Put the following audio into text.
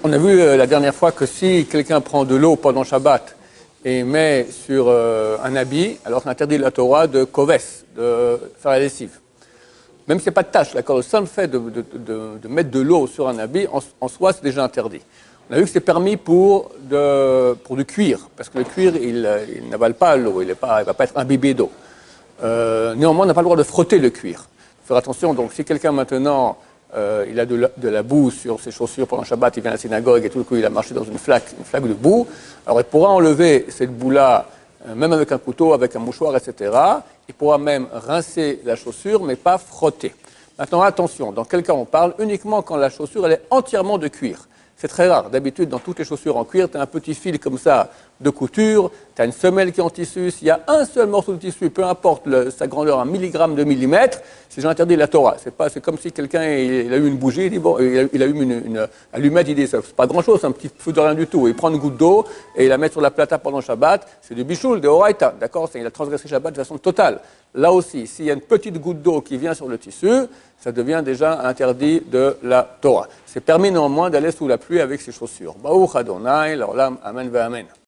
On a vu la dernière fois que si quelqu'un prend de l'eau pendant Shabbat et met sur un habit, alors c'est interdit de la Torah de koves, de faire la lessive. Même si ce n'est pas de tâche, d'accord, le simple fait de mettre de l'eau sur un habit, en soi, c'est déjà interdit. On a vu que c'est permis pour du cuir, parce que le cuir, il n'avale pas l'eau, il ne va pas être imbibé d'eau. Néanmoins, on n'a pas le droit de frotter le cuir. Il faut faire attention, donc si quelqu'un maintenant, il a de la boue sur ses chaussures pendant Shabbat, il vient à la synagogue et tout le coup il a marché dans une flaque de boue, alors il pourra enlever cette boue-là, même avec un couteau, avec un mouchoir, etc. Il pourra même rincer la chaussure, mais pas frotter. Maintenant, attention, dans quel cas on parle? Uniquement quand la chaussure elle est entièrement de cuir. C'est très rare. D'habitude, dans toutes les chaussures en cuir, tu as un petit fil comme ça de couture, tu as une semelle qui est en tissu. S'il y a un seul morceau de tissu, peu importe sa grandeur, un milligramme de millimètre, c'est déjà interdit la Torah. C'est comme si quelqu'un il a eu une bougie, il a eu une allumette, il dit c'est pas grand-chose, c'est un petit feu de rien du tout. Il prend une goutte d'eau et il la met sur la plata pendant Shabbat. C'est du bichoul, de Horaïta, d'accord? Il a transgressé Shabbat de façon totale. Là aussi, s'il y a une petite goutte d'eau qui vient sur le tissu, ça devient déjà interdit de la Torah. C'est permis néanmoins d'aller sous la pluie avec ses chaussures. Baruch Adonai, l'olam, amen ve amen.